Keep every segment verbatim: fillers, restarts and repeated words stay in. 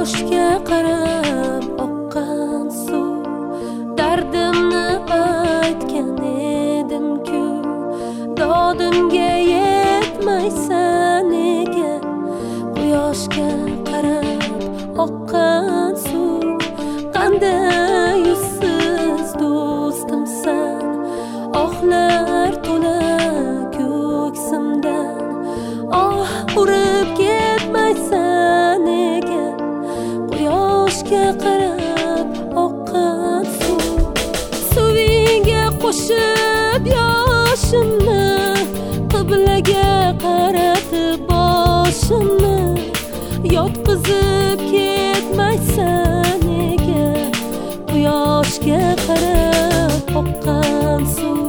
Quyoshga qarab oqqan suv, dardimni aytgan edim-ku, dodimga yetmaysan nega? Quyoshga qarab oqqan suv, qanday yuzsiz do'stimsan, ohlar to'la ko'ksimdan, oh urib ketmaysan nega? Quyoshga qarab oqqan suv, suvingga qo'shib yoshimni, qiblaga qaratib boshimni, yotqizib ketmaysan nega? Quyoshga qarab oqqan suv.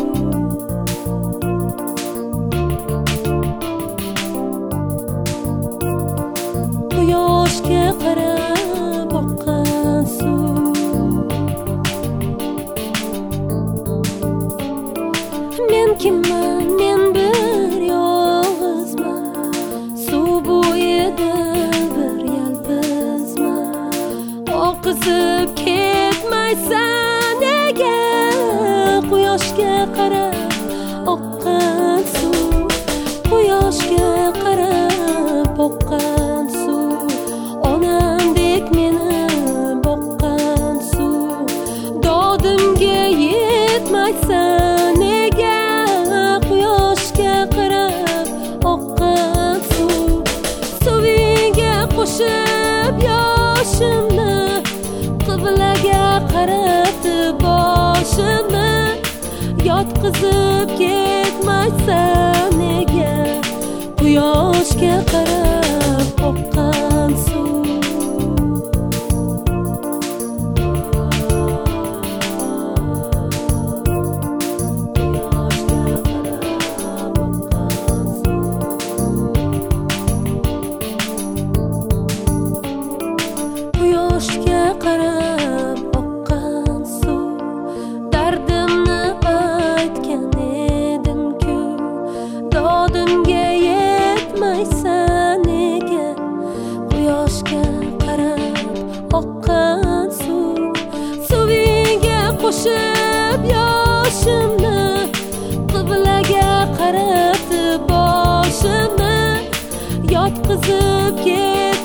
Quyoshga qarab oqqan suv. Men kimman? Men bir yolg'izman, suv bo'yida bir yalpizman. Oqizib ketmaysan nega? Quyoshga qarab oqqan suv. Quyoshga qarab oqqan suv. Onamdek meni boqqan suv, dodimga yetmaysan nega? Quyoshga qarab oqqan suv, suvingga qo'shib yoshimni, qiblaga qaratib boshimni, yotqizib ketmaysan nega? Quyoshga qarab oqqan suv. Quyoshga qarab oqqan suv, dardimni aytgan edim-ku, dodimga yetmaysan nega? Quyoshga qarab oqqan suv, suvingga qo'shib yoshimni, qiblaga qaratib boshimni, yotqizib ket